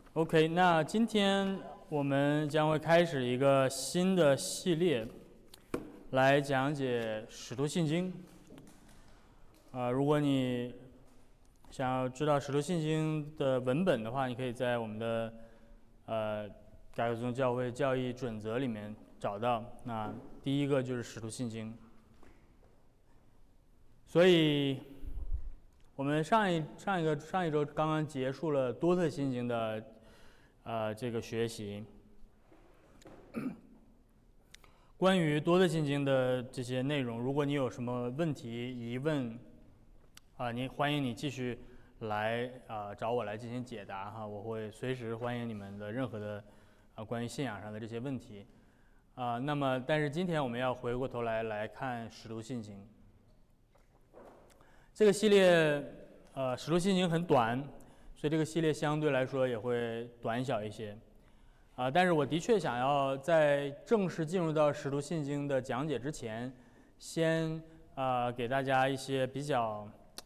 OK， 那今天我们将会开始一个新的系列，来讲解《使徒信经》。如果你想要知道《使徒信经》的文本的话，你可以在我们的改革宗教会教义准则里面找到。那第一个就是《使徒信经》。所以，我们上一周刚刚结束了多特信经的这个学习。关于多特信经的这些内容，如果你有什么问题疑问，欢迎你继续来找我来进行解答哈，我会随时欢迎你们的任何的关于信仰上的这些问题那么但是今天我们要回过头来看使徒信经。这个系列使徒信经很短，所以这个系列相对来说也会短小一些但是我的确想要在正式进入到使徒信经的讲解之前，先给大家一些比较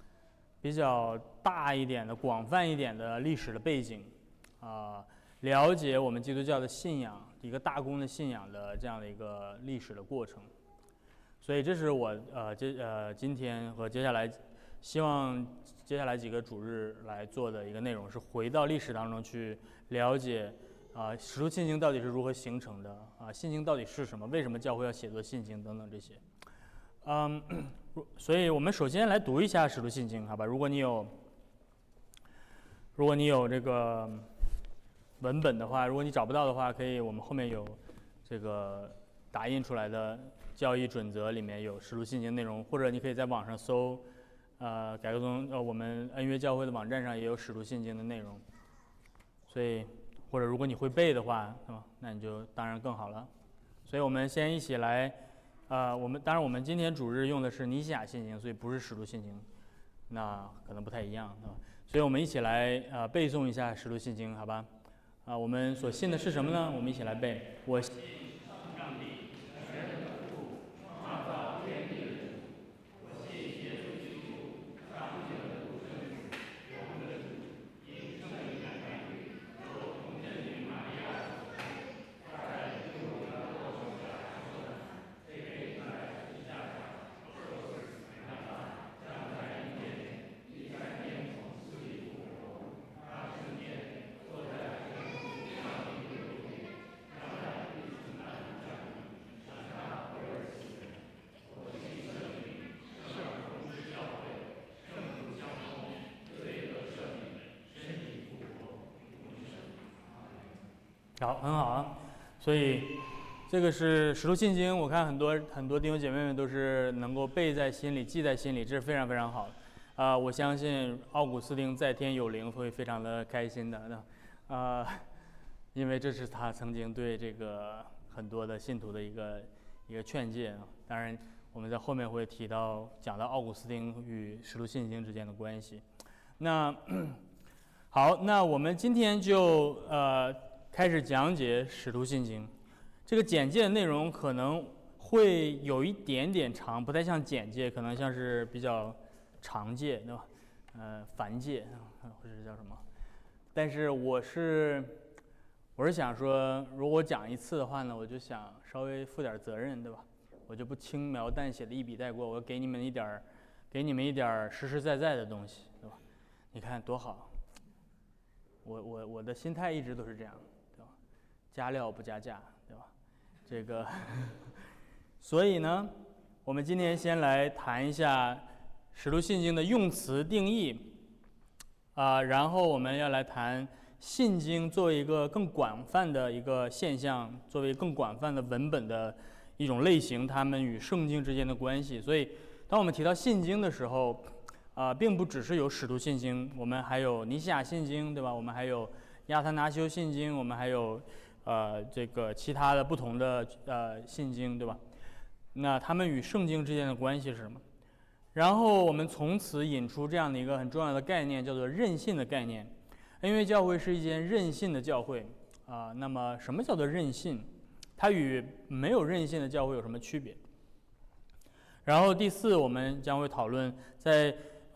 大一点的、广泛一点的历史的背景了解我们基督教的信仰，一个大公的信仰的这样的一个历史的过程。所以这是我今天和接下来希望接下来几个主日来做的一个内容，是回到历史当中去了解使徒信经到底是如何形成的信经到底是什么，为什么教会要写作信经等等这些所以我们首先来读一下使徒信经，好吧？如果你有这个文本的话，如果你找不到的话，可以我们后面有这个打印出来的教义准则，里面有使徒信经内容，或者你可以在网上搜改革宗我们恩约教会的网站上也有使徒信经的内容。所以或者如果你会背的话那你就当然更好了。所以我们先一起来当然我们今天主日用的是尼西亚信经，所以不是使徒信经，那可能不太一样所以我们一起来背诵一下使徒信经，好吧？我们所信的是什么呢？我们一起来背。我信上帝全能的父，创造天地的主。我信耶稣基督，上帝的独生子，我们的主，因圣灵感孕，受童贞女玛利亚所生，在基督的肉中下受难，被钉在十字架上，受死埋葬，降在阴间，第三天从死里复活，他升天，坐在天父上帝的右边，将在地上的降临，审判活人死人。我信圣灵，圣公之教会，圣徒相通，罪得赦免，身体复活，永生。好，很好所以这个是使徒信经，我看很多弟兄姐妹们都是能够背在心里、记在心里，这是非常非常好的我相信奥古斯丁在天有灵会非常的开心的因为这是他曾经对这个很多的信徒的一个劝诫当然我们在后面会讲到奥古斯丁与使徒信经之间的关系。那好，那我们今天就开始讲解使徒信经。这个简介的内容可能会有一点点长，不太像简介，可能像是比较长介，对吧？繁介或者叫什么？但是我是想说，如果我讲一次的话呢，我就想稍微负点责任，对吧？我就不轻描淡写的一笔带过，我给你们一点实实在在的东西，对吧？你看多好！我的心态一直都是这样，对吧？加料不加价，对吧？这个，所以呢，我们今天先来谈一下使徒信经的用词定义然后我们要来谈信经作为一个更广泛的一个现象，作为更广泛的文本的一种类型，它们与圣经之间的关系。所以当我们提到信经的时候并不只是有使徒信经，我们还有尼西亚信经，对吧？我们还有亚他拿修信经，我们还有这个其他的不同的信经，对吧？那它们与圣经之间的关系是什么？然后我们从此引出这样的一个很重要的概念，叫做任信的概念。因为教会是一间任信的教会那么什么叫做任信？它与没有任信的教会有什么区别？然后第四，我们将会讨论在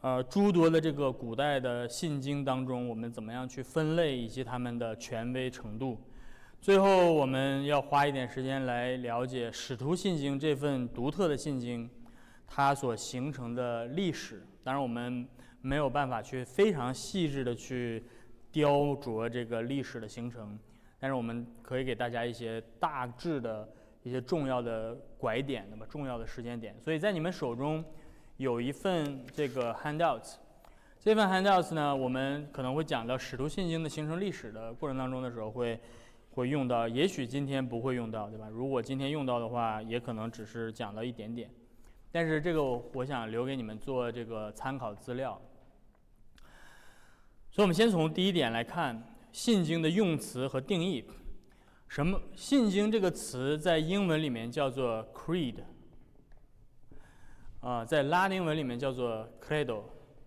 诸多的这个古代的信经当中，我们怎么样去分类以及它们的权威程度。最后，我们要花一点时间来了解使徒信经这份独特的信经，它所形成的历史。当然，我们没有办法去非常细致的去雕琢这个历史的形成，但是我们可以给大家一些大致的一些重要的拐点，那么重要的时间点。所以在你们手中有一份这个 handouts， 这份 handouts 呢，我们可能会讲到使徒信经的形成历史的过程当中的时候会用到，也许今天不会用到，对吧？如果今天用到的话，也可能只是讲到一点点。但是这个我想留给你们做这个参考资料。所以我们先从第一点来看信经的用词和定义。什么？信经这个词在英文里面叫做 creed， 在拉丁文里面叫做 credo。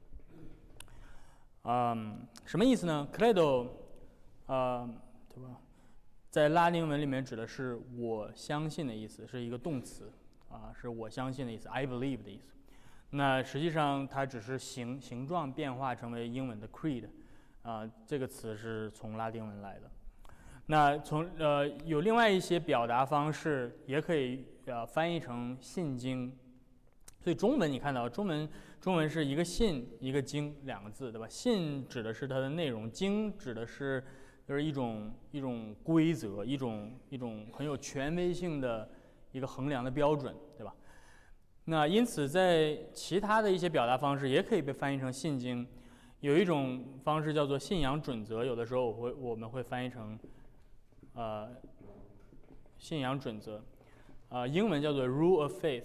什么意思呢 ？credo， 对吧？在拉丁文里面指的是我相信的意思，是一个动词，是我相信的意思 ，I believe 的意思。那实际上它只是形状变化成为英文的 creed， 这个词是从拉丁文来的。那有另外一些表达方式，也可以翻译成信经。所以中文你看到中文是一个信一个经两个字，对吧？信指的是它的内容，经指的是就是一种规则，一种很有权威性的一个衡量的标准，对吧？那因此在其他的一些表达方式也可以被翻译成信经。有一种方式叫做信仰准则，有的时候我们会翻译成信仰准则，英文叫做 rule of faith，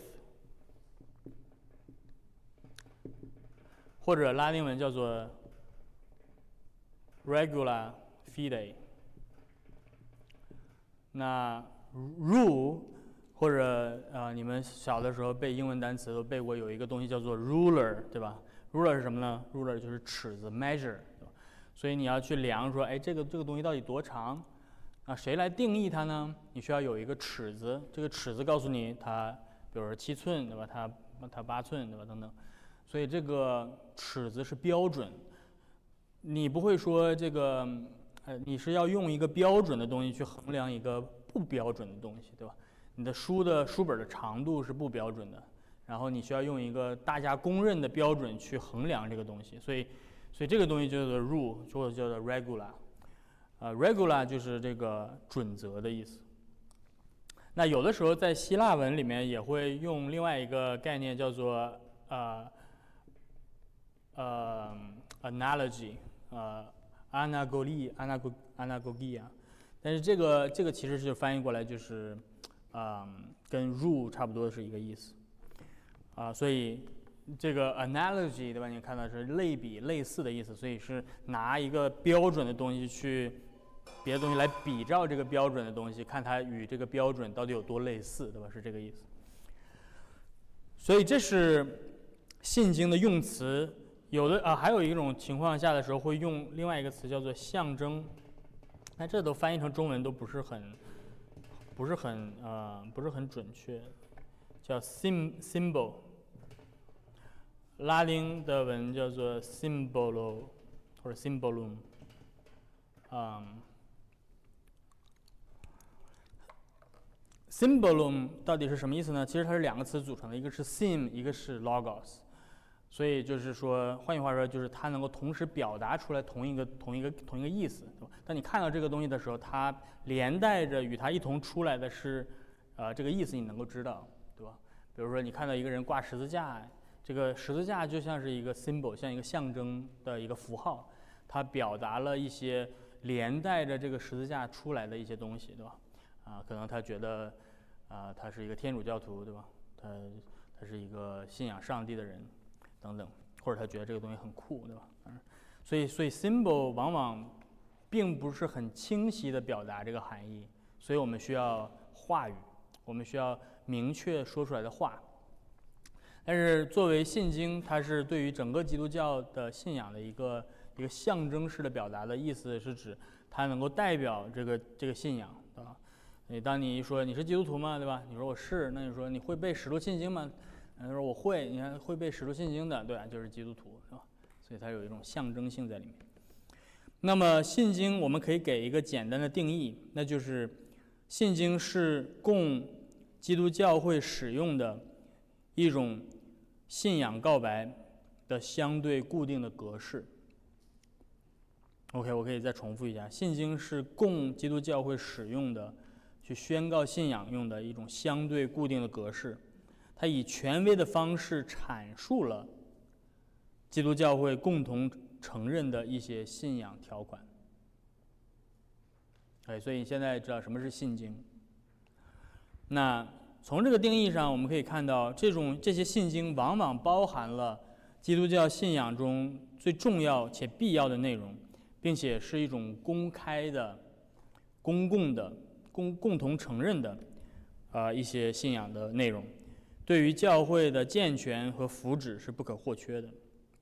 或者拉丁文叫做 regula fide。那 rule 或者你们小的时候背英文单词都背过，有一个东西叫做 ruler， 对吧？ ruler 是什么呢？ ruler 就是尺子 measure， 对吧？所以你要去量说，哎，这个东西到底多长？谁来定义它呢？你需要有一个尺子，这个尺子告诉你它，比如说7寸，对吧？它8寸，对吧？等等。所以这个尺子是标准，你不会说这个，你是要用一个标准的东西去衡量一个不标准的东西，对吧？你的书本的长度是不标准的，然后你需要用一个大家公认的标准去衡量这个东西，所以这个东西叫做 rule， 或者叫做 regula。regula 就是这个准则的意思。那有的时候在希腊文里面也会用另外一个概念叫做analogy， anagogia， 但是这个其实是翻译过来就是跟 rule 差不多是一个意思所以这个 analogy， 对吧？你看到是类比、类似的意思，所以是拿一个标准的东西去别的东西来比照这个标准的东西，看它与这个标准到底有多类似，对吧？是这个意思。所以这是信经的用词。有的还有一种情况下的时候会用另外一个词叫做象征，那这都翻译成中文都不是很准确，叫 symbol。拉丁的文叫做 symbolo 或者 symbolum。symbolum 到底是什么意思呢？其实它是两个词组成的，一个是 sim， 一个是 logos。所以就是说，换句话说，就是它能够同时表达出来同一个意思，对吧？当你看到这个东西的时候，它连带着与它一同出来的是，这个意思你能够知道，对吧？比如说你看到一个人挂十字架，这个十字架就像是一个 symbol， 像一个象征的一个符号，它表达了一些连带着这个十字架出来的一些东西，对吧？可能他觉得，他是一个天主教徒，对吧？他是一个信仰上帝的人。等等，或者他觉得这个东西很酷，对吧？所以 symbol 往往并不是很清晰地表达这个含义，所以我们需要话语，我们需要明确说出来的话。但是作为信经，它是对于整个基督教的信仰的一个象征式的表达的意思，是指它能够代表这个信仰，对吧？当你说你是基督徒吗？对吧？你说我是，那你说你会背使徒信经吗？ 他说我会，你看会背《使徒信经》的，对啊，就是基督徒，是吧？所以它有一种象征性在里面。那么信经我们可以给一个简单的定义，那就是信经是供基督教会使用的一种信仰告白的相对固定的格式。OK， 我可以再重复一下，信经是供基督教会使用的去宣告信仰用的一种相对固定的格式，它以权威的方式阐述了基督教会共同承认的一些信仰条款。所以现在知道什么是信经。那从这个定义上，我们可以看到，这些信经往往包含了基督教信仰中最重要且必要的内容，并且是一种公开的、公共的、共同承认的一些信仰的内容，对于教会的健全和福祉是不可或缺的。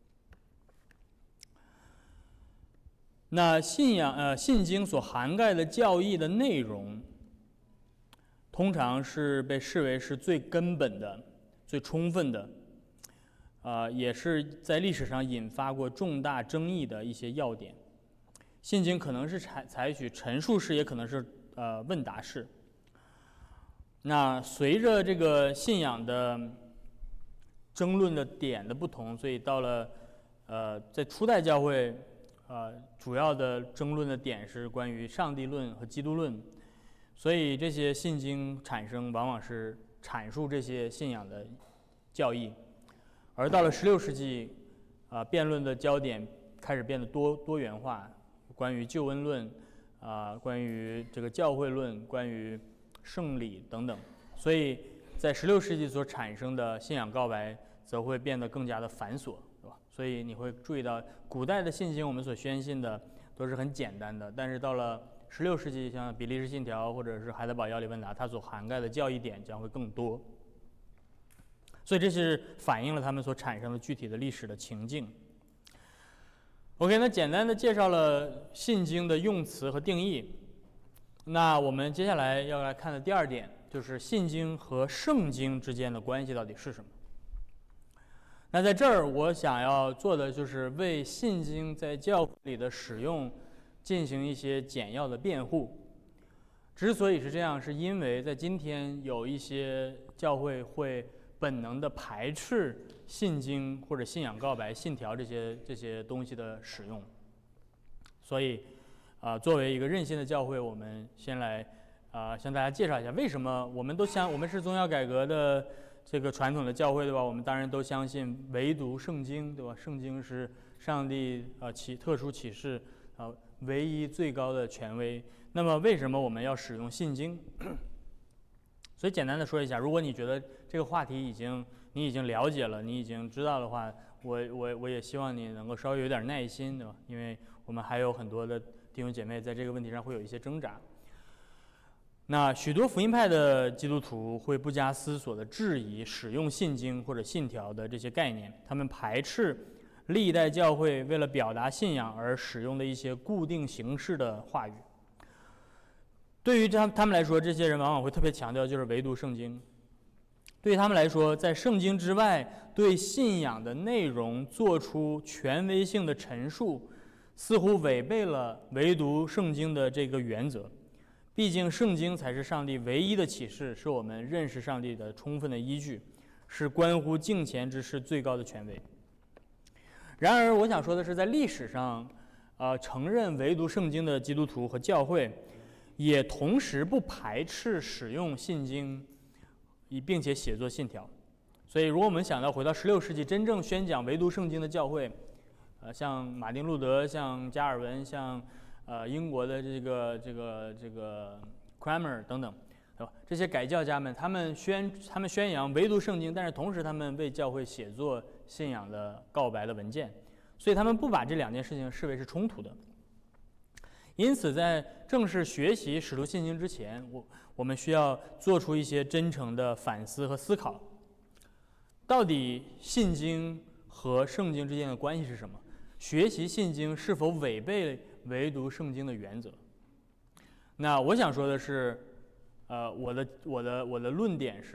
那信经所涵盖的教义的内容，通常是被视为是最根本的、最充分的，也是在历史上引发过重大争议的一些要点。信经可能是采取陈述式，也可能是问答式。那随着这个信仰的争论的点的不同，所以到了在初代教会，主要的争论的点是关于上帝论和基督论，所以这些信经产生往往是阐述这些信仰的教义。而到了16世纪，辩论的焦点开始变得多元化，关于救恩论，关于这个教会论，关于圣礼等等，所以在16世纪所产生的信仰告白则会变得更加的繁琐，是吧？所以你会注意到，古代的信经我们所宣信的都是很简单的，但是到了16世纪，像比利时信条或者是海德堡要理问答，它所涵盖的教义点将会更多。所以这是反映了他们所产生的具体的历史的情境。OK， 那简单的介绍了信经的用词和定义。那我们接下来要来看的第二点，就是信经和圣经之间的关系到底是什么。那在这儿，我想要做的就是为信经在教会里的使用进行一些简要的辩护。之所以是这样，是因为在今天有一些教会会本能的排斥信经或者信仰告白、信条这些东西的使用。所以，作为一个任性的教会，我们先来向大家介绍一下为什么我们是宗教改革的这个传统的教会，对吧？我们当然都相信唯独圣经，对吧？圣经是上帝特殊启示唯一最高的权威。那么为什么我们要使用信经？所以简单的说一下，如果你觉得这个话题你已经了解了，你已经知道的话，我也希望你能够稍微有点耐心，对吧？因为我们还有很多的弟兄姐妹在这个问题上会有一些挣扎。那许多福音派的基督徒会不加思索地质疑使用信经或者信条的这些概念，他们排斥历代教会为了表达信仰而使用的一些固定形式的话语。对于他们来说，这些人往往会特别强调就是唯独圣经。对于他们来说，在圣经之外对信仰的内容做出权威性的陈述，似乎违背了唯独圣经的这个原则。毕竟圣经才是上帝唯一的启示，是我们认识上帝的充分的依据，是关乎敬虔之事最高的权威。然而我想说的是，在历史上承认唯独圣经的基督徒和教会也同时不排斥使用信经并且写作信条。所以如果我们想到回到16世纪真正宣讲唯独圣经的教会，像马丁路德，像加尔文，像英国的这个 Cranmer 等等，对吧？这些改教家们，他们宣扬唯独圣经，但是同时他们为教会写作信仰的告白的文件，所以他们不把这两件事情视为是冲突的。因此，在正式学习使徒信经之前，我们需要做出一些真诚的反思和思考：到底信经和圣经之间的关系是什么？学习信经是否违背唯独圣经的原则？那我想说的是，我的论点是，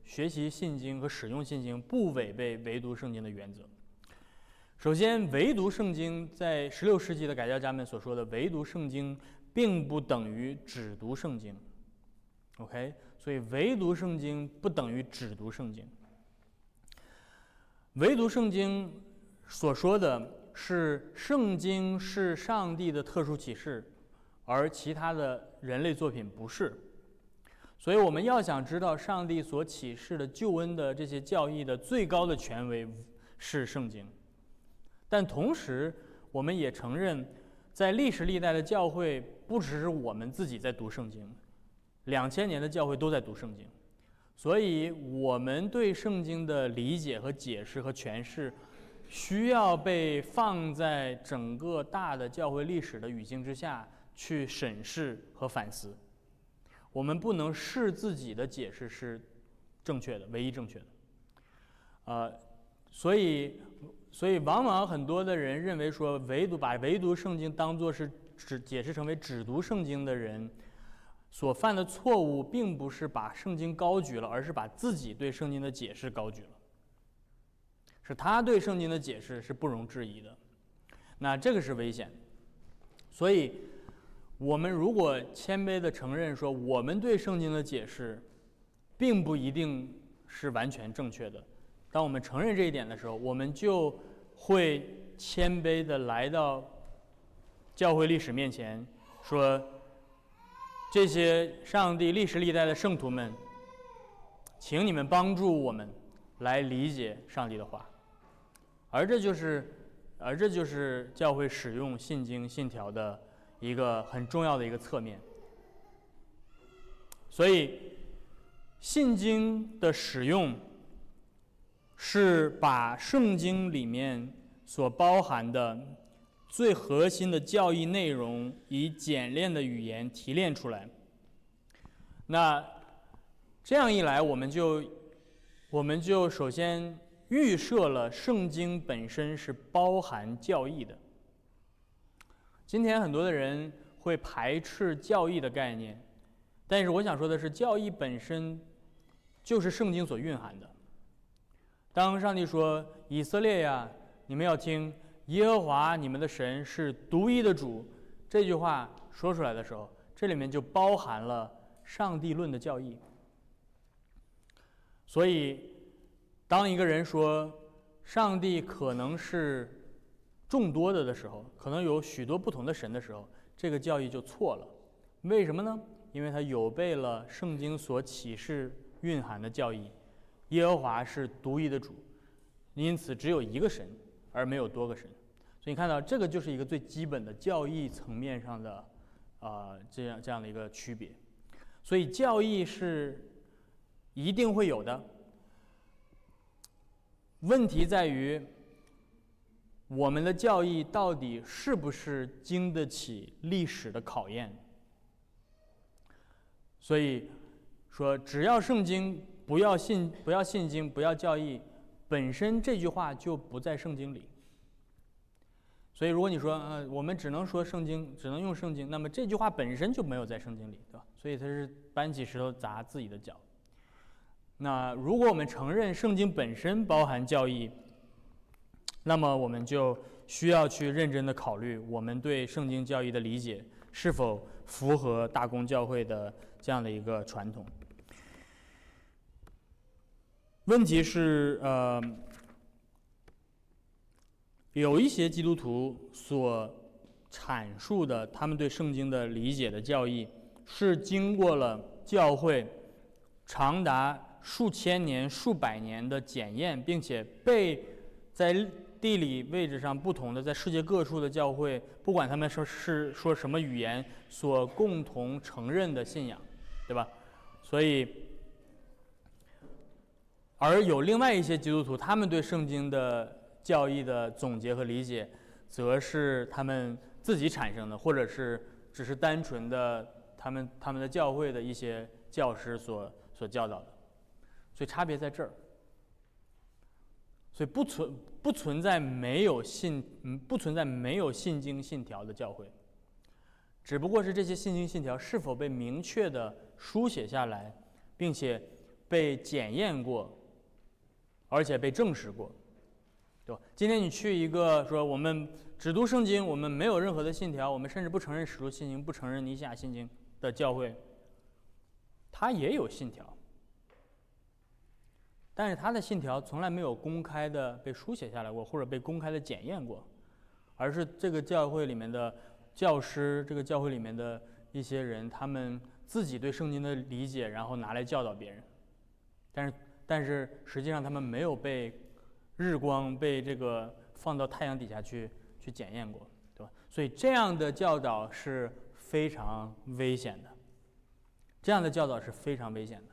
学习信经和使用信经不违背唯读圣经的原则。首先，唯读圣经在16世纪的改教家们所说的唯读圣经，并不等于只读圣经。OK， 所以唯读圣经不等于只读圣经。唯读圣经所说的是圣经是上帝的特殊启示，而其他的人类作品不是。所以我们要想知道上帝所启示的救恩的这些教义的最高的权威是圣经，但同时我们也承认，在历史历代的教会不只是我们自己在读圣经，2000年的教会都在读圣经，所以我们对圣经的理解和解释和诠释需要被放在整个大的教会历史的语境之下去审视和反思。我们不能视自己的解释是正确的，唯一正确的。所以往往很多的人认为说，把唯读圣经当作是解释成为只读圣经的人所犯的错误，并不是把圣经高举了，而是把自己对圣经的解释高举了。是他对圣经的解释是不容置疑的，那这个是危险。所以我们如果谦卑地承认说我们对圣经的解释并不一定是完全正确的，当我们承认这一点的时候，我们就会谦卑地来到教会历史面前，说这些上帝历史历代的圣徒们，请你们帮助我们来理解上帝的话。而这就是教会使用信经信条的一个很重要的一个侧面。所以信经的使用是把圣经里面所包含的最核心的教义内容以简练的语言提炼出来。那这样一来，我们就首先预设了圣经本身是包含教义的。今天很多的人会排斥教义的概念，但是我想说的是，教义本身就是圣经所蕴含的。当上帝说以色列呀，你们要听耶和华你们的神是独一的主，这句话说出来的时候，这里面就包含了上帝论的教义。所以当一个人说上帝可能是众多的时候，可能有许多不同的神的时候，这个教义就错了。为什么呢？因为它有悖了圣经所启示蕴含的教义，耶和华是独一的主，因此只有一个神，而没有多个神。所以你看到这个就是一个最基本的教义层面上的这样的一个区别。所以教义是一定会有的，问题在于我们的教义到底是不是经得起历史的考验。所以说只要圣经，不要信经，不要教义，本身这句话就不在圣经里。所以如果你说我们只能说圣经，只能用圣经，那么这句话本身就没有在圣经里，对吧？所以它是搬起石头砸自己的脚。那如果我们承认圣经本身包含教义，那么我们就需要去认真的考虑我们对圣经教义的理解是否符合大公教会的这样的一个传统。问题是有一些基督徒所阐述的他们对圣经的理解的教义，是经过了教会长达数千年、数百年的检验，并且被在地理位置上不同的在世界各处的教会，不管他们是说什么语言，所共同承认的信仰，对吧？所以而有另外一些基督徒，他们对圣经的教义的总结和理解，则是他们自己产生的，或者是只是单纯的他们的教会的一些教师所教导的。所以差别在这儿。所以不存在没有信经信条的教会，只不过是这些信经信条是否被明确的书写下来，并且被检验过，而且被证实过，对吧？今天你去一个说我们只读圣经，我们没有任何的信条，我们甚至不承认使徒信经，不承认尼西亚信经的教会，它也有信条，但是他的信条从来没有公开的被书写下来过，或者被公开的检验过，而是这个教会里面的教师，这个教会里面的一些人，他们自己对圣经的理解，然后拿来教导别人。但是实际上他们没有被日光被这个放到太阳底下去检验过，对吧？所以这样的教导是非常危险的，这样的教导是非常危险的。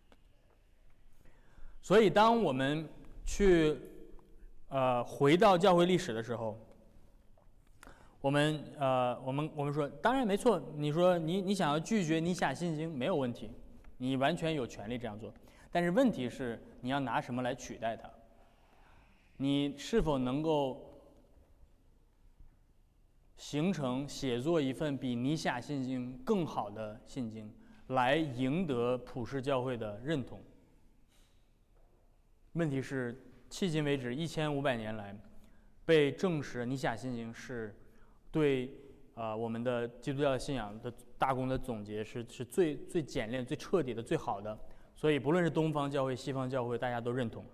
所以当我们去回到教会历史的时候，我们说，当然没错，你说你想要拒绝尼西亚信经没有问题，你完全有权利这样做。但是问题是，你要拿什么来取代它？你是否能够写作一份比尼西亚信经更好的信经，来赢得普世教会的认同？问题是，迄今为止1500年来，被证实尼西亚信经是对我们的基督教信仰的大功的总结，是最简练、最彻底的、最好的。所以不论是东方教会、西方教会，大家都认同。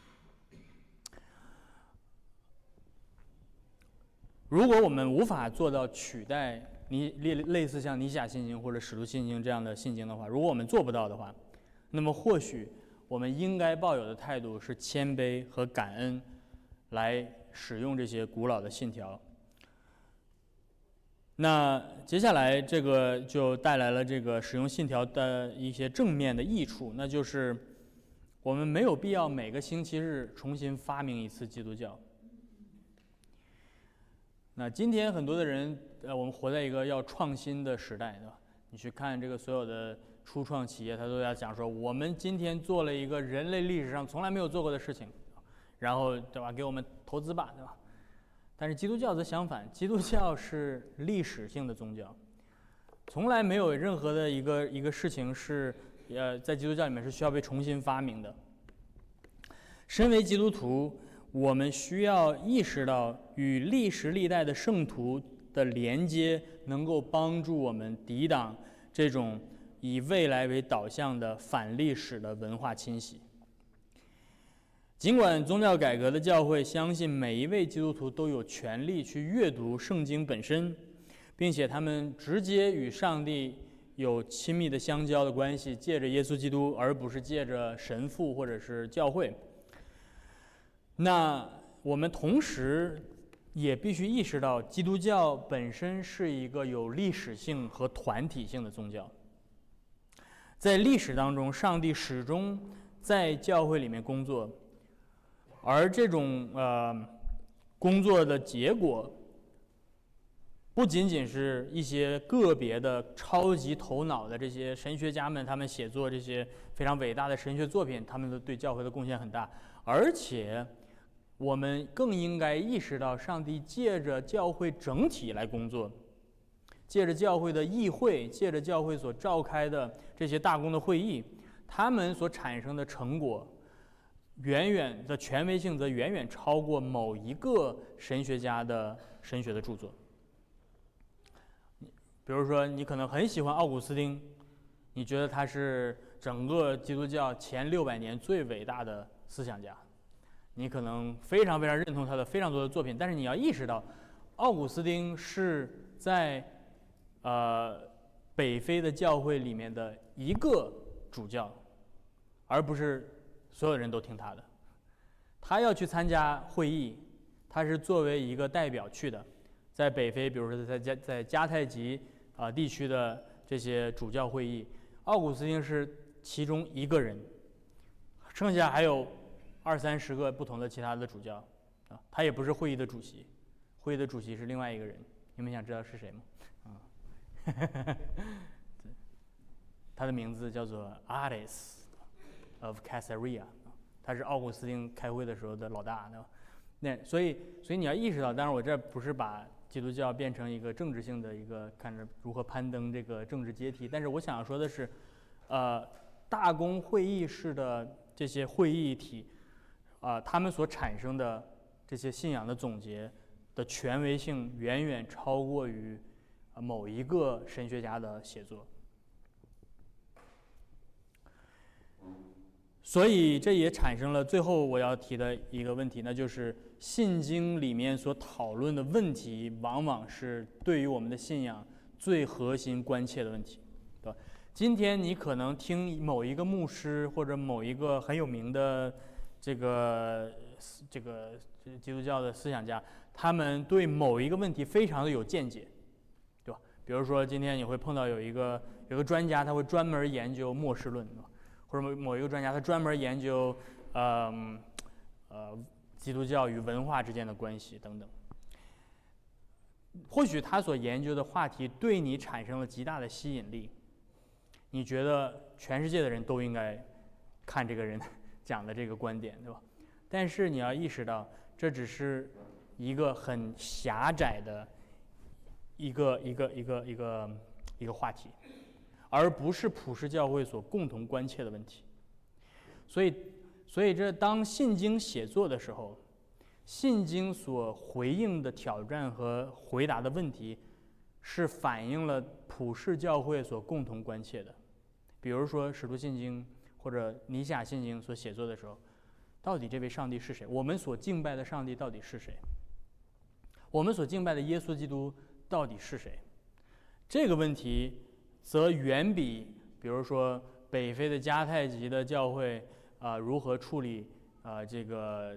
如果我们无法做到取代类似像尼西亚信经或者使徒信经这样的信经的话，如果我们做不到的话，那么或许我们应该抱有的态度是谦卑和感恩，来使用这些古老的信条。那接下来这个就带来了这个使用信条的一些正面的益处，那就是我们没有必要每个星期日重新发明一次基督教。那今天很多的人，我们活在一个要创新的时代，对吧？你去看这个所有的初创企业，他都要讲说，我们今天做了一个人类历史上从来没有做过的事情，然后对吧？给我们投资吧，对吧？但是基督教则相反，基督教是历史性的宗教，从来没有任何的一个事情是在基督教里面是需要被重新发明的。身为基督徒，我们需要意识到与历时历代的圣徒的连接，能够帮助我们抵挡这种以未来为导向的反历史的文化侵袭。尽管宗教改革的教会相信每一位基督徒都有权利去阅读圣经本身，并且他们直接与上帝有亲密的相交的关系，借着耶稣基督，而不是借着神父或者是教会。那我们同时也必须意识到，基督教本身是一个有历史性和团体性的宗教。在历史当中，上帝始终在教会里面工作，而这种工作的结果，不仅仅是一些个别的超级头脑的这些神学家们，他们写作这些非常伟大的神学作品，他们的对教会的贡献很大，而且我们更应该意识到，上帝借着教会整体来工作，借着教会的议会，借着教会所召开的这些大公的会议，他们所产生的成果，权威性则远远超过某一个神学家的神学的著作。比如说，你可能很喜欢奥古斯丁，你觉得他是整个基督教前600年最伟大的思想家，你可能非常非常认同他的非常多的作品，但是你要意识到，奥古斯丁是在北非的教会里面的一个主教，而不是所有人都听他的。他要去参加会议，他是作为一个代表去的。在北非，比如说在迦太基地区的这些主教会议，奥古斯丁是其中一个人，剩下还有20-30个不同的其他的主教他也不是会议的主席，会议的主席是另外一个人。你们想知道是谁吗？他的名字叫做 Ares of Caesarea， 他是奥古斯丁开会的时候的老大，所以你要意识到，当然我这不是把基督教变成一个政治性的一个看着如何攀登这个政治阶梯，但是我想要说的是， 大公会议式的这些会议体，他们所产生的这些信仰的总结的权威性远远超过于某一个神学家的写作。所以这也产生了最后我要提的一个问题，那就是信经里面所讨论的问题，往往是对于我们的信仰最核心关切的问题，对吧？今天你可能听某一个牧师或者某一个很有名的这个基督教的思想家，他们对某一个问题非常的有见解，对吧？比如说今天你会碰到有一个专家，他会专门研究末世论，对吧？或者某一个专家，他专门研究基督教与文化之间的关系等等。或许他所研究的话题对你产生了极大的吸引力，你觉得全世界的人都应该看这个人讲的这个观点，对吧？但是你要意识到，这只是一个很狭窄的一个话题，而不是普世教会所共同关切的问题。所以这当信经写作的时候，信经所回应的挑战和回答的问题，是反映了普世教会所共同关切的。比如说使徒信经或者尼西亚信经所写作的时候，到底这位上帝是谁？我们所敬拜的上帝到底是谁？我们所敬拜的耶稣基督到底是谁？这个问题则远比如说北非的迦太基的教会如何处理这个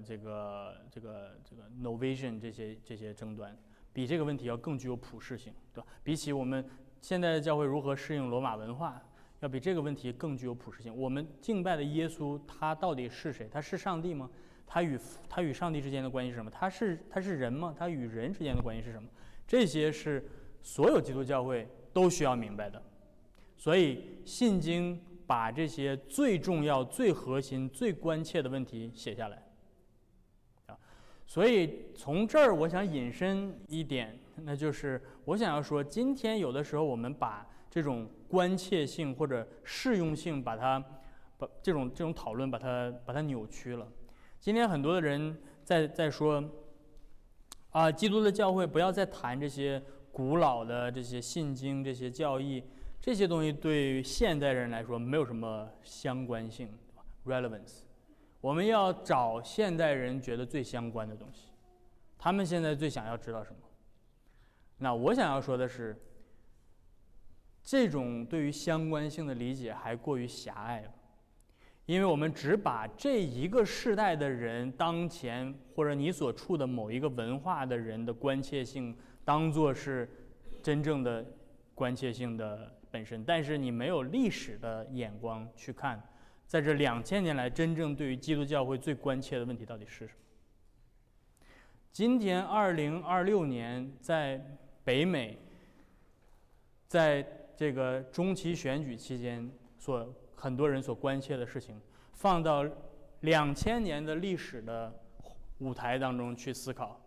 Novation 这些争端，比这个问题要更具有普世性，对吧？比起我们现在的教会如何适应罗马文化，要比这个问题更具有普世性。我们敬拜的耶稣，他到底是谁？他是上帝吗？他与上帝之间的关系是什么？他是人吗？他与人之间的关系是什么？这些是所有基督教会都需要明白的。所以信经把这些最重要、最核心、最关切的问题写下来，所以从这儿我想引申一点，那就是我想要说，今天有的时候我们把这种关切性或者适用性，把这种讨论把它扭曲了。今天很多的人在说基督的教会不要再谈这些古老的这些信经、这些教义。这些东西对于现代人来说没有什么相关性 relevance， 我们要找现代人觉得最相关的东西，他们现在最想要知道什么。那我想要说的是，这种对于相关性的理解还过于狭隘了，因为我们只把这一个世代的人当前或者你所处的某一个文化的人的关切性当作是真正的关切性的本身，但是你没有历史的眼光去看，在这2000年来真正对于基督教会最关切的问题到底是什么。今天2026年在北美，在这个中期选举期间很多人所关切的事情，放到2000年的历史的舞台当中去思考，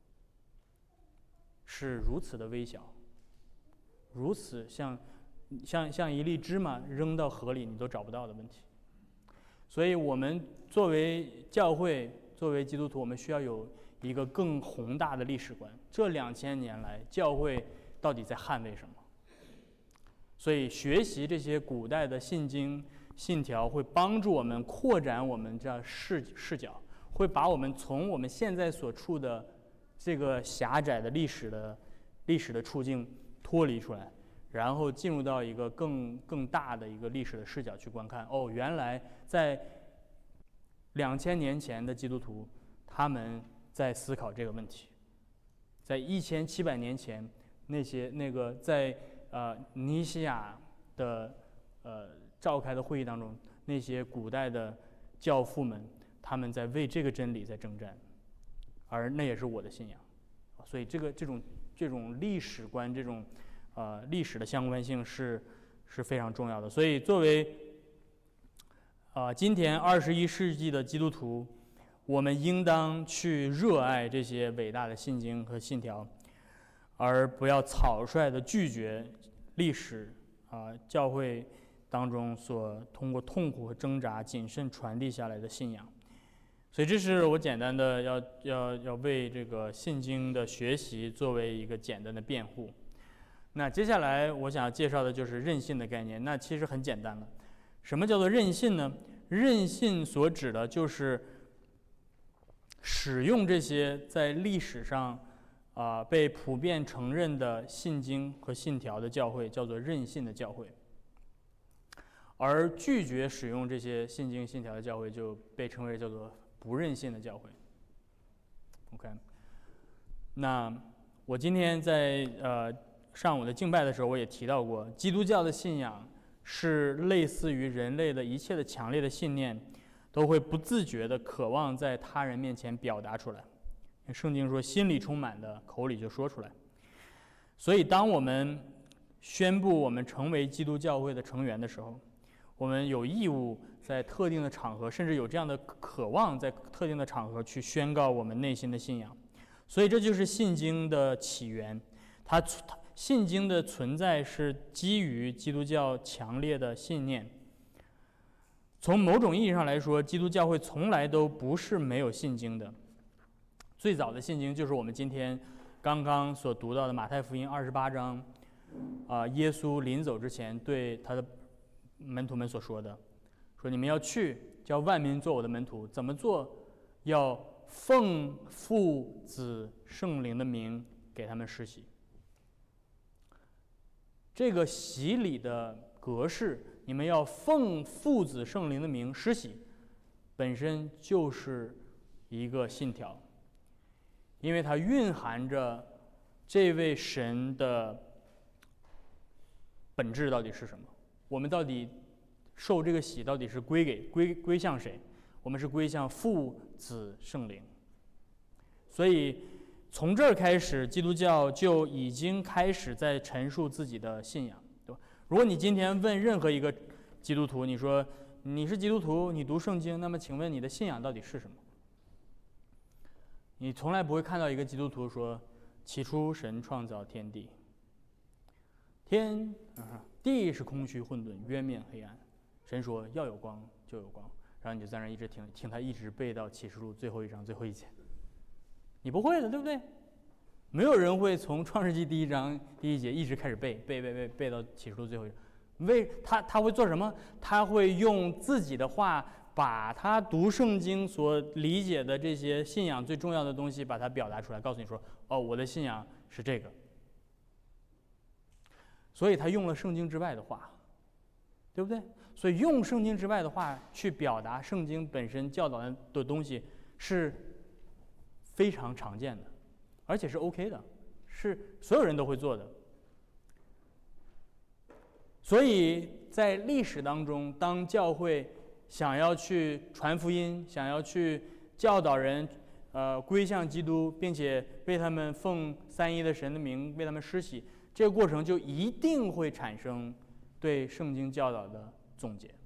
是如此的微小，如此像一粒芝麻扔到河里你都找不到的问题。所以我们作为教会，作为基督徒，我们需要有一个更宏大的历史观。这2000年来，教会到底在捍卫什么？所以学习这些古代的信经信条，会帮助我们扩展我们这视角，会把我们从我们现在所处的这个狭窄的历史的处境脱离出来，然后进入到一个更大的一个历史的视角去观看。原来在2000年前的基督徒，他们在思考这个问题。在1700年前，那个在尼西亚的召开的会议当中，那些古代的教父们，他们在为这个真理在征战，而那也是我的信仰。所以这种历史观，这种历史的相关性是非常重要的。所以作为今天21世纪的基督徒，我们应当去热爱这些伟大的信经和信条，而不要草率地拒绝历史教会当中所通过痛苦和挣扎谨慎传递下来的信仰。所以这是我简单的要为这个信经的学习作为一个简单的辩护。那接下来我想要介绍的就是任性的概念。那其实很简单了，什么叫做任性呢？任性所指的就是使用这些在历史上被普遍承认的信经和信条的教会，叫做任性的教会。而拒绝使用这些信经信条的教会就被称为叫做不任性的教会。OK， 那我今天在上午的敬拜的时候，我也提到过，基督教的信仰是类似于人类的一切的强烈的信念，都会不自觉地渴望在他人面前表达出来。圣经说，心里充满的，口里就说出来。所以，当我们宣布我们成为基督教会的成员的时候，我们有义务在特定的场合，甚至有这样的渴望，在特定的场合去宣告我们内心的信仰。所以，这就是信经的起源。信经的存在是基于基督教强烈的信念。从某种意义上来说，基督教会从来都不是没有信经的。最早的信经就是我们今天刚刚所读到的马太福音28章，耶稣临走之前对他的门徒们所说的，说你们要去，叫万民做我的门徒。怎么做？要奉父子圣灵的名给他们施洗。这个洗礼的格式，你们要奉父子圣灵的名施洗，本身就是一个信条，因为它蕴含着这位神的本质到底是什么。我们到底受这个洗到底是归向谁？我们是归向父子圣灵。所以从这儿开始，基督教就已经开始在陈述自己的信仰，对吧？如果你今天问任何一个基督徒，你说你是基督徒，你读圣经，那么请问你的信仰到底是什么？你从来不会看到一个基督徒说，起初神创造天地，地是空虚混沌，渊面黑暗，神说要有光就有光，然后你就在那一直听他一直背到启示录最后一章最后一节。你不会的，对不对？没有人会从创世纪第1章第1节一直开始背到启示录最后一章。他会做什么？他会用自己的话，把他读圣经所理解的这些信仰最重要的东西，把它表达出来，告诉你说：哦，我的信仰是这个。所以他用了圣经之外的话，对不对？所以用圣经之外的话去表达圣经本身教导的东西是非常常见的，而且是 OK 的，是所有人都会做的。所以在历史当中，当教会想要去传福音，想要去教导人归向基督，并且为他们奉三一的神的名为他们施洗，这个过程就一定会产生对圣经教导的总结。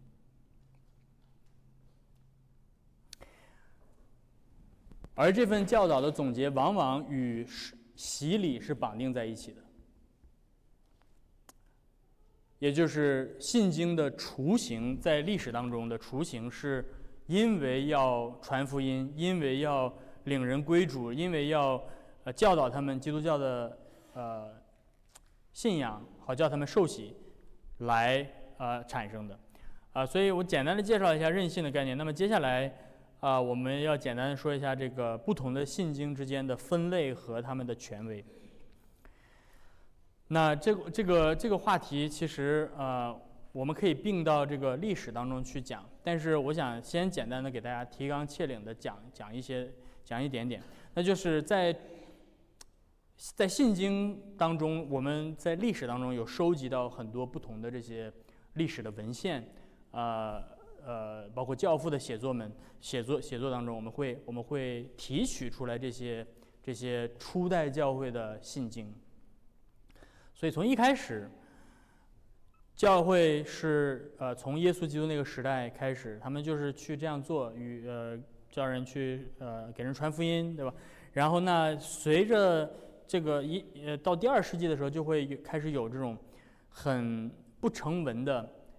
而这份教导的总结往往与洗礼是绑定在一起的，也就是信经的雏形，在历史当中的雏形是因为要传福音，因为要领人归主，因为要教导他们基督教的信仰，好叫他们受洗来产生的。所以我简单的介绍一下任性的概念。那么接下来我们要简单的说一下这个不同的信经之间的分类和他们的权威。那这个话题其实我们可以并到这个历史当中去讲，但是我想先简单的给大家提纲挈领的讲一点点。那就是在信经当中，我们在历史当中有收集到很多不同的这些历史的文献，包括教父的写作当中，我们会提取出来这些初代教会的信经。所以从一开始，教会是从耶稣基督那个时代开始，他们就是去这样做，叫人去给人传福音，对吧？然后呢，随着这个到第2世纪的时候，就会开始有这种很不成文的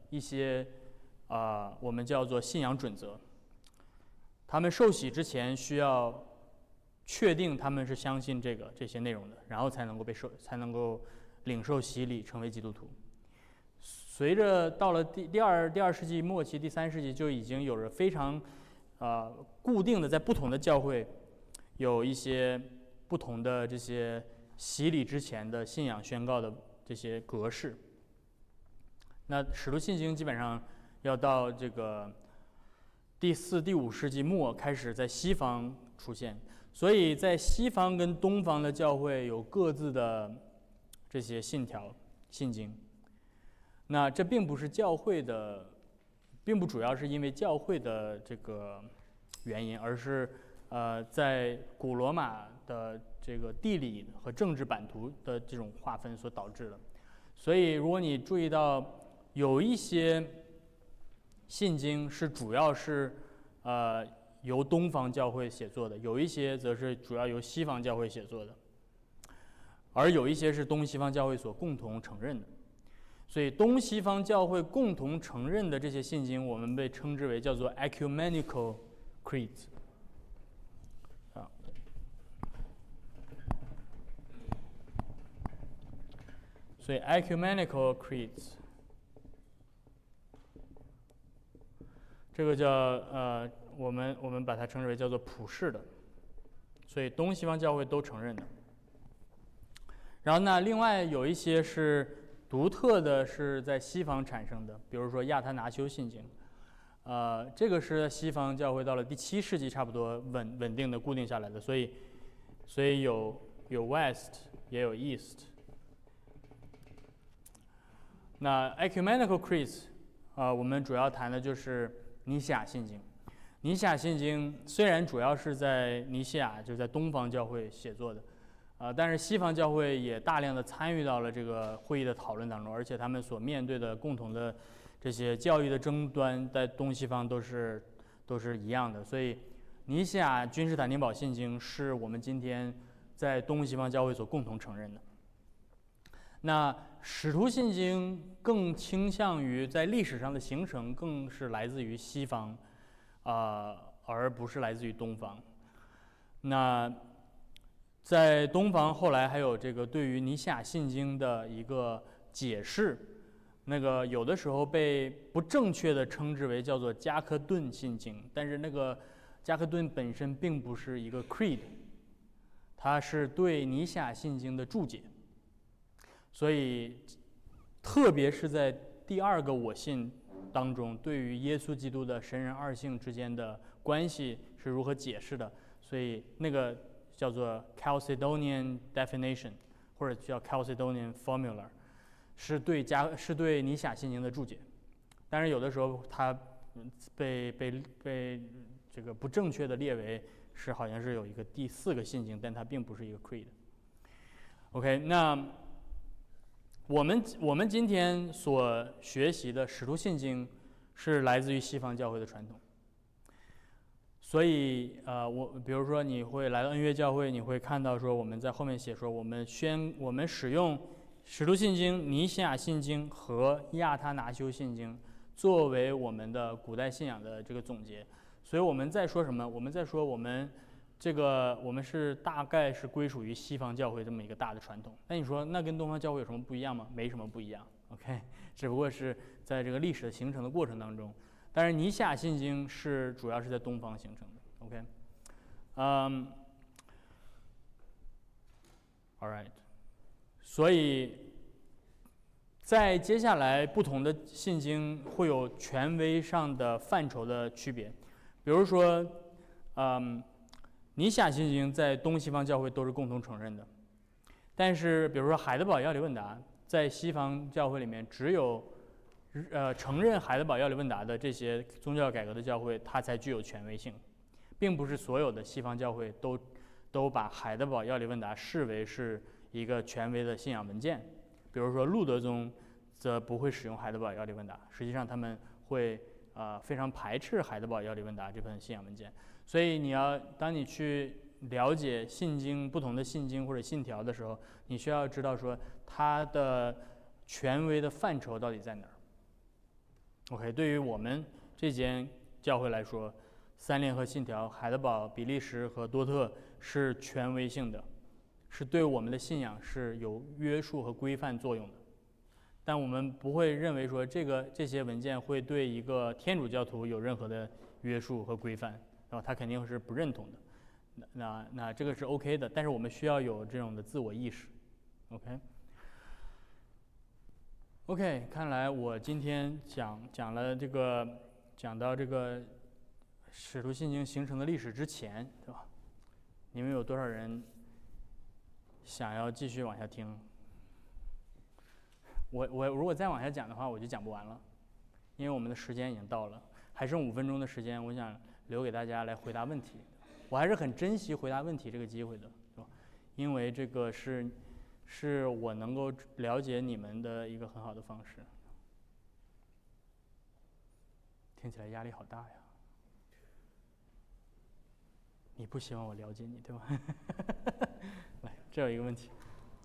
一些我们叫做信仰准则。他们受洗之前需要确定他们是相信这些内容的，然后才能够领受洗礼，成为基督徒。随着到了第二世纪末期、第3世纪，就已经有着非常固定的在不同的教会有一些不同的这些洗礼之前的信仰宣告的这些格式。那使徒信经基本上要到这个第4、第5世纪末开始在西方出现，所以在西方跟东方的教会有各自的这些信条、信经。那这并不是教会的，并不主要是因为教会的这个原因，而是在古罗马的这个地理和政治版图的这种划分所导致的。所以如果你注意到有一些信经是主要是由东方教会写作的，有一些则是主要由西方教会写作的，而有一些是东西方教会所共同承认的。所以东西方教会共同承认的这些信经，我们被称之为叫做 ecumenical creeds。所以 ecumenical creeds 这个叫我们把它称之为叫做普世的，所以东西方教会都承认的。然后呢，另外有一些是独特的，是在西方产生的，比如说亚他拿修信经，这个是西方教会到了第7世纪差不多稳定的固定下来的，所以有 West 也有 East。那 ecumenical creeds 我们主要谈的就是尼西亚信经。尼西亚信经虽然主要是在尼西亚，就是在东方教会写作的，但是西方教会也大量的参与到了这个会议的讨论当中，而且他们所面对的共同的这些教育的争端，在东西方都是一样的。所以尼西亚君士坦丁堡信经是我们今天在东西方教会所共同承认的。那使徒信经更倾向于在历史上的形成更是来自于西方，而不是来自于东方。那在东方后来还有这个对于尼西亚信经的一个解释，那个有的时候被不正确的称之为叫做加克顿信经，但是那个加克顿本身并不是一个 creed， 它是对尼西亚信经的注解。所以特别是在第2个我信当中，对于耶稣基督的神人二性之间的关系是如何解释的，所以那个叫做 Chalcedonian definition 或者叫 Chalcedonian formula， 是对尼西亚信经的注解。但是有的时候它被这个不正确的列为是好像是有一个第4个信经，但它并不是一个 creed。 OK， 那我们今天所学习的使徒信经是来自于西方教会的传统。所以比如说你会来到恩约教会，你会看到说我们在后面写说我们使用使徒信经、尼西亚信经和亚他拿修信经作为我们的古代信仰的这个总结。所以我们在说什么？我们在说我们是大概是归属于西方教会这么一个大的传统。那你说那跟东方教会有什么不一样吗？没什么不一样 ，OK， 只不过是在这个历史的形成的过程当中。但是尼西亚信经主要是在东方形成的 ，OK， all right， 所以在接下来不同的信经会有权威上的范畴的区别，比如说，尼西亚信经在东西方教会都是共同承认的，但是比如说海德堡要理问答在西方教会里面只有承认海德堡要理问答的这些宗教改革的教会，它才具有权威性，并不是所有的西方教会都把海德堡要理问答视为是一个权威的信仰文件。比如说路德宗则不会使用海德堡要理问答，实际上他们会非常排斥海德堡要理问答这份信仰文件。所以当你去了解信经不同的信经或者信条的时候，你需要知道说它的权威的范畴到底在哪儿。 OK， 对于我们这间教会来说，三联合信条、海德堡、比利时和多特是权威性的，是对我们的信仰是有约束和规范作用的。但我们不会认为说这些文件会对一个天主教徒有任何的约束和规范，然后他肯定是不认同的。那这个是 OK 的，但是我们需要有这种的自我意识。OK， 看来我今天讲到这个使徒信经形成的历史之前，对吧？你们有多少人想要继续往下听？我如果再往下讲的话，我就讲不完了，因为我们的时间已经到了，还剩5分钟的时间，我想留给大家来回答问题。我还是很珍惜回答问题这个机会的，对吧？因为这个是我能够了解你们的一个很好的方式。听起来压力好大呀！你不希望我了解你，对吧？来，这有一个问题。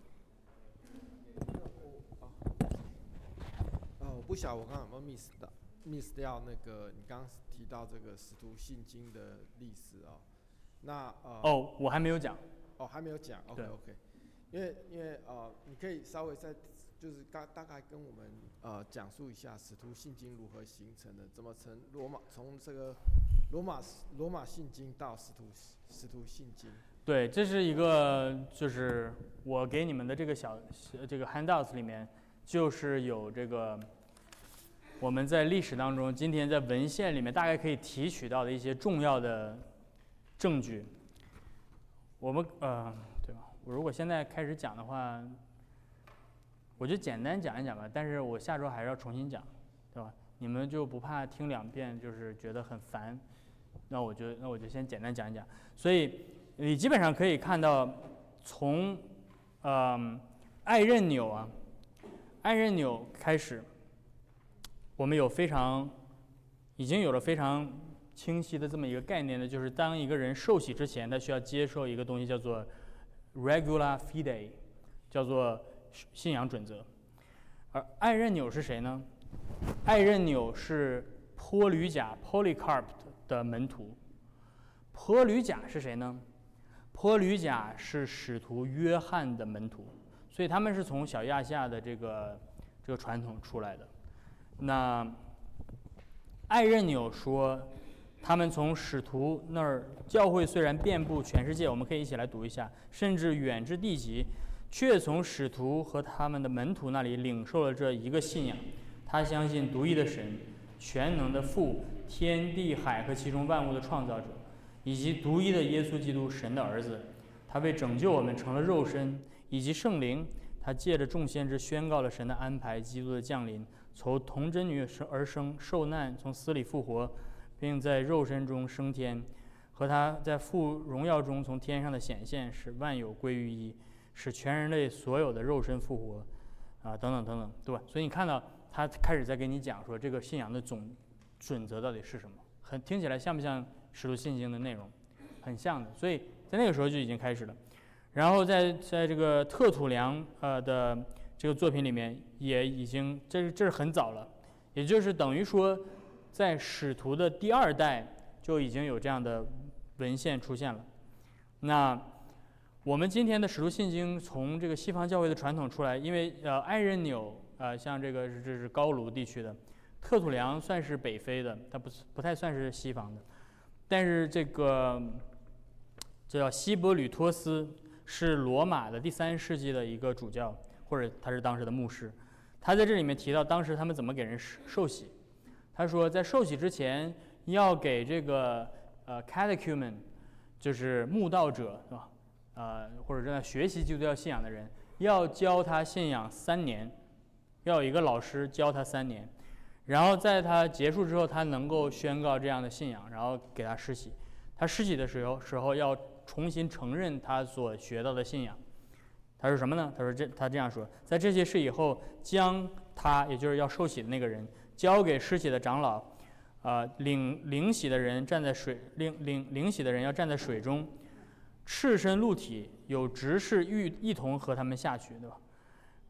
我不晓得我刚刚有没有 miss 掉那个你刚刚提到这个使徒信经的历史哦。那我还没有讲。 还没有讲。OK， 因为你可以稍微就是大概跟我们讲述一下使徒信经如何形成的，怎么从这个罗马信经到使徒信经。 对，这是一个就是我给你们的这个这个 handouts 里面，就是有这个我们在历史当中今天在文献里面大概可以提取到的一些重要的证据。我们对吧？我如果现在开始讲的话，我就简单讲一讲吧。但是我下周还是要重新讲，对吧？你们就不怕听2遍就是觉得很烦？那我就先简单讲一讲。所以你基本上可以看到，从爱任纽开始，我们已经有了非常清晰的这么一个概念呢，就是当一个人受洗之前，他需要接受一个东西叫做 regula fidei， 叫做信仰准则。而爱任纽是谁呢？爱任纽是坡吕贾 Polycarp 的门徒。坡吕贾是谁呢？坡吕贾是使徒约翰的门徒，所以他们是从小亚细亚的这个传统出来的。那爱任纽说，他们从使徒那儿，教会虽然遍布全世界，我们可以一起来读一下，甚至远至地极，却从使徒和他们的门徒那里领受了这一个信仰。他相信独一的神，全能的父，天地海和其中万物的创造者，以及独一的耶稣基督，神的儿子。他为拯救我们成了肉身，以及圣灵。他借着众先知宣告了神的安排，基督的降临，从童贞女而生，受难，从死里复活，并在肉身中升天，和他在父荣耀中从天上的显现，使万有归于一，使全人类所有的肉身复活，等等等等，对吧？所以你看到他开始在给你讲说这个信仰的总准则到底是什么，听起来像不像使徒信经的内容？很像的，所以在那个时候就已经开始了。然后在这个特土良的这个作品里面，也已经这是很早了，也就是等于说，在使徒的第2代就已经有这样的文献出现了。那我们今天的使徒信经从这个西方教会的传统出来，因为爱任纽像这是高卢地区的，特土良算是北非的，它不太算是西方的，但是这叫希伯吕托斯。是罗马的第3世纪的一个主教，或者他是当时的牧师。他在这里面提到当时他们怎么给人受洗。他说，在受洗之前要给这个catechumen， 就是慕道者，是吧？或者正在学习基督教信仰的人，要教他信仰3年，要有一个老师教他3年，然后在他结束之后，他能够宣告这样的信仰，然后给他施洗。他施洗的时候要重新承认他所学到的信仰。他说什么呢？他这样说，在这些事以后，将他，也就是要受洗的那个人，交给施洗的长老，领洗的人站在水，领洗的人要站在水中，赤身露体，有执事一同和他们下去，对吧？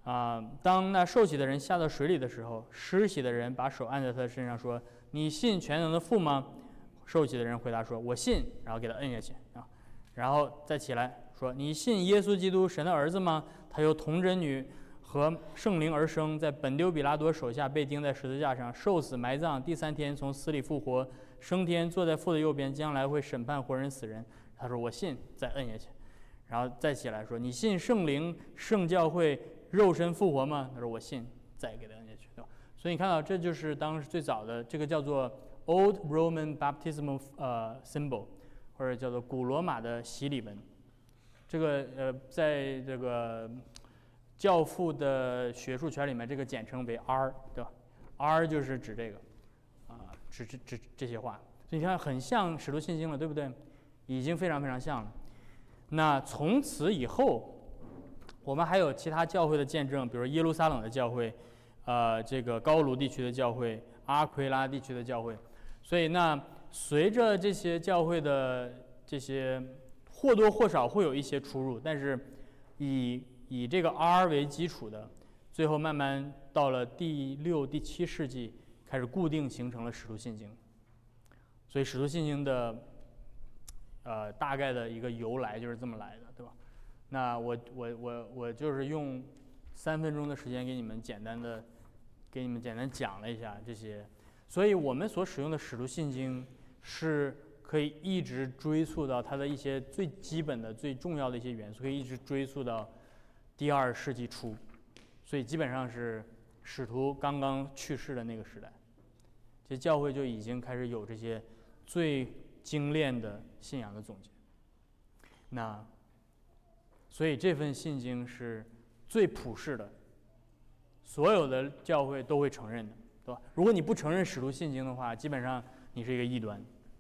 当那受洗的人下到水里的时候，施洗的人把手按在他的身上说：“你信全能的父吗？”受洗的人回答说：“我信。”然后给他摁下去啊，然后再起来说：“你信耶稣基督神的儿子吗？他由童真女和圣灵而生，在本丢比拉多手下被钉在十字架上，受死埋葬，第3天从死里复活，升天，坐在父的右边，将来会审判活人死人。”他说：“我信。”再摁下去，然后再起来说：“你信圣灵、圣教会肉身复活吗？”他说：“我信。”再给他摁下去，对吧？所以你看到，这就是当时最早的这个叫做 Old Roman Baptismal Symbol， 或者叫做古罗马的洗礼文。这个在这个教父的学术圈里面，这个简称为 R， 对吧 ？R 就是指这个，指这些话。所以你看，很像使徒信经了，对不对？已经非常非常像了。那从此以后，我们还有其他教会的见证，比如耶路撒冷的教会，这个高卢地区的教会，阿奎拉地区的教会。所以那随着这些教会的这些或多或少会有一些出入，但是以这个 R 为基础的，最后慢慢到了第6、第7世纪开始固定形成了使徒信经。所以使徒信经的大概的一个由来就是这么来的，对吧？那我就是用3分钟的时间给你们简单讲了一下这些。所以我们所使用的使徒信经是可以一直追溯到它的一些最基本的、最重要的一些元素，可以一直追溯到第2世纪初，所以基本上是使徒刚刚去世的那个时代，这教会就已经开始有这些最精炼的信仰的总结。那所以这份信经是最普世的，所有的教会都会承认的，对吧？如果你不承认使徒信经的话，基本上你是一个异端。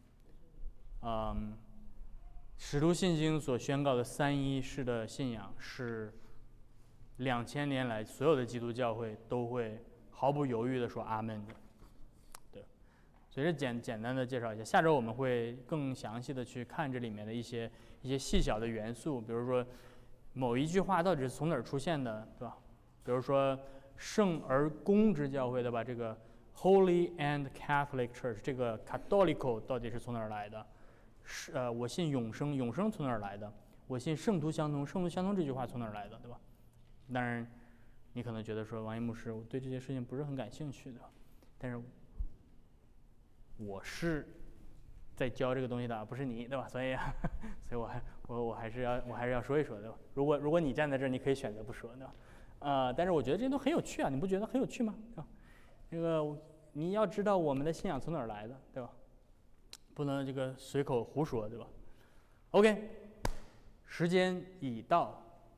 使徒信经所宣告的3一式的信仰是2000年来所有的基督教会都会毫不犹豫地说阿门的。对，所以这简单的介绍一下，下周我们会更详细的去看这里面的一些细小的元素，比如说某一句话到底是从哪儿出现的，对吧？比如说圣而公之教会的吧，这个 Holy and Catholic Church， 这个 Catholico 到底是从哪儿来的？我信永生，永生从哪儿来的？我信圣徒相通，圣徒相通这句话从哪儿来的，对吧？当然，你可能觉得说王一牧师，我对这些事情不是很感兴趣的，但是我是在教这个东西的，不是你，对吧？所以我还是要说一说，对吧？如果你站在这儿，你可以选择不说，对吧？但是我觉得这些都很有趣啊，你不觉得很有趣吗？对吧？这个你要知道我们的信仰从哪儿来的，对吧？不能这个随口胡说，对吧 ？OK， 时间已到，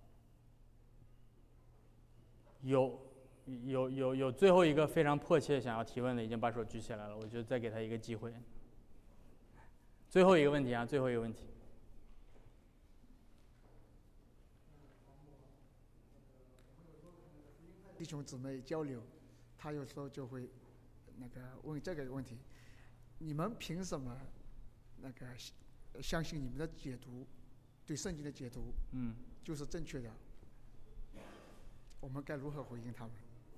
有最后一个非常迫切想要提问的，已经把手举起来了，我就再给他一个机会。最后一个问题啊，最后一个问题。 弟兄姊妹交流，他有时候就会问这个问题：你们凭什么相信你们的解读，对圣经的解读，就是正确的？我们该如何回应他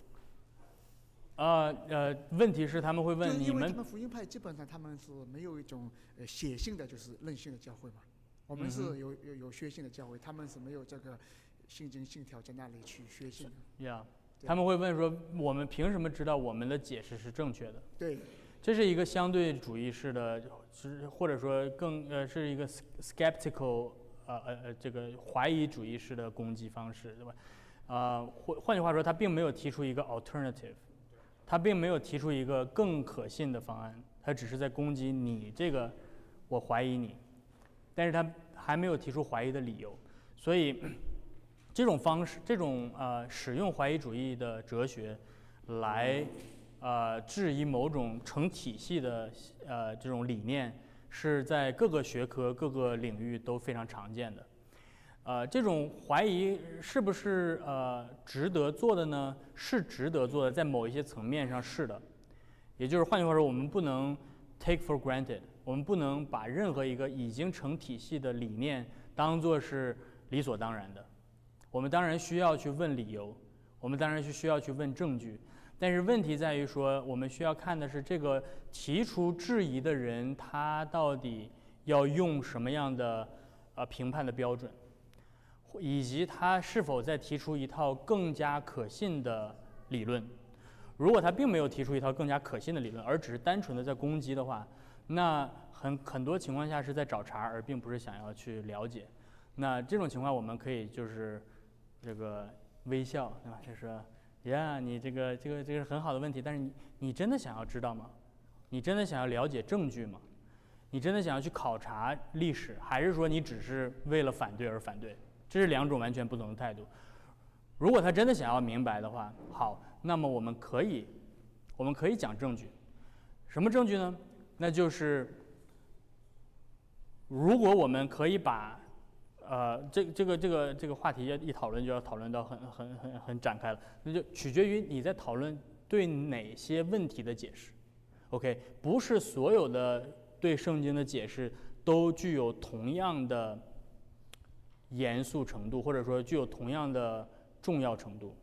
们？ 问题是他们会问你们， 因为他们福音派基本上他们是没有一种写信的，就是任性的教会嘛。我们是有学信的教会，他们是没有这个信经信条在那里去学信的。 他们会问说，我们凭什么知道我们的解释是正确的？ 对， 这是一个相对主义式的，或者说更是一个 skeptical 这个怀疑主义式的攻击方式，对吧？换句话说，他并没有提出一个 alternative， 他并没有提出一个更可信的方案，他只是在攻击你这个，我怀疑你，但是他还没有提出怀疑的理由，所以这种方式，这种使用怀疑主义的哲学来质疑某种成体系的这种理念，是在各个学科、各个领域都非常常见的。这种怀疑是不是值得做的呢？是值得做的，在某一些层面上是的。也就是换句话说，我们不能 take for granted， 我们不能把任何一个已经成体系的理念当作是理所当然的。我们当然需要去问理由， 我们当然是需要去问证据，但是问题在于说，我们需要看的是这个提出质疑的人他到底要用什么样的评判的标准，以及他是否在提出一套更加可信的理论。如果他并没有提出一套更加可信的理论，而只是单纯的在攻击的话，那很多情况下是在找茬，而并不是想要去了解。那这种情况我们可以就是这个微笑，对吧？就是呀，你这个是很好的问题，但是你真的想要知道吗？你真的想要了解证据吗？你真的想要去考察历史，还是说你只是为了反对而反对？这是两种完全不同的态度。如果他真的想要明白的话，好，那么我们可以讲证据。什么证据呢？那就是如果我们可以把这个话题一讨论就要讨论到很展开了，那就取决于你在讨论对哪些问题的解释。OK， 不是所有的对圣经的解释都具有同样的严肃程度，或者说具有同样的重要程度。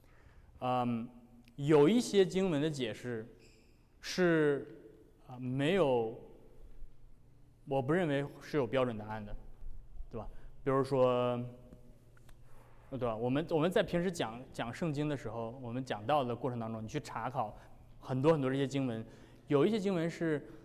有一些经文的解释是没有，我不认为是有标准答案的，对吧？比如说，对吧？我们在平时讲圣经的时候，我们讲道的过程当中，你去查考很多这些经文，有一些经文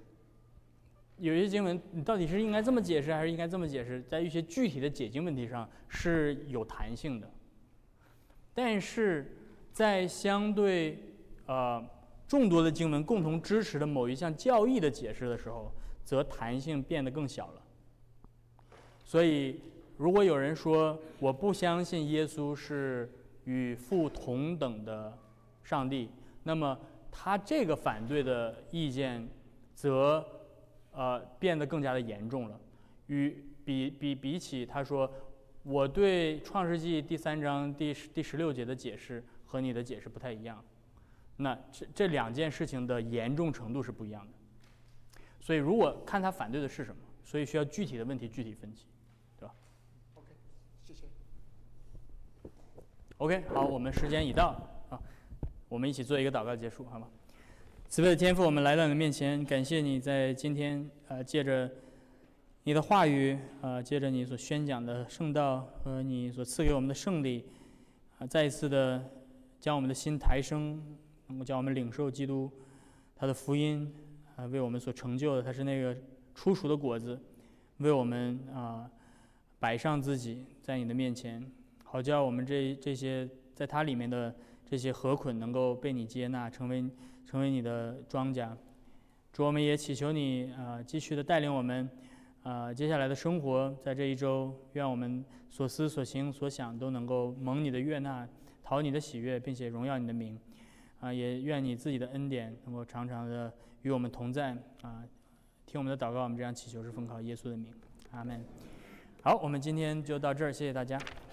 你到底是应该这么解释还是应该这么解释，在一些具体的解经问题上是有弹性的，但是在相对众多的经文共同支持的某一项教义的解释的时候，则弹性变得更小了。所以，如果有人说我不相信耶稣是与父同等的上帝，那么他这个反对的意见则变得更加的严重了。比起他说我对创世纪第3章第16节的解释和你的解释不太一样，那这两件事情的严重程度是不一样的。所以如果看他反对的是什么，所以需要具体的问题具体分析，对吧 ？OK， 谢谢。 OK， 好，我们时间已到啊，我们一起做一个祷告结束，好吗？慈悲的天父，我们来到你的面前，感谢你在今天借着你的话语借着你所宣讲的圣道和你所赐给我们的圣礼再一次的将我们的心抬升，能够将我们领受基督他的福音为我们所成就的，他是那个初熟的果子，为我们摆上自己在你的面前，好叫我们这些在他里面的这些禾捆能够被你接纳，成为你的庄稼。主，我们也祈求你继续的带领我们接下来的生活，在这一周，愿我们所思所行所想都能够蒙你的悦纳，讨你的喜悦，并且荣耀你的名也愿你自己的恩典能够常常的与我们同在听我们的祷告，我们这样祈求是奉靠耶稣的名，阿们。好，我们今天就到这儿，谢谢大家。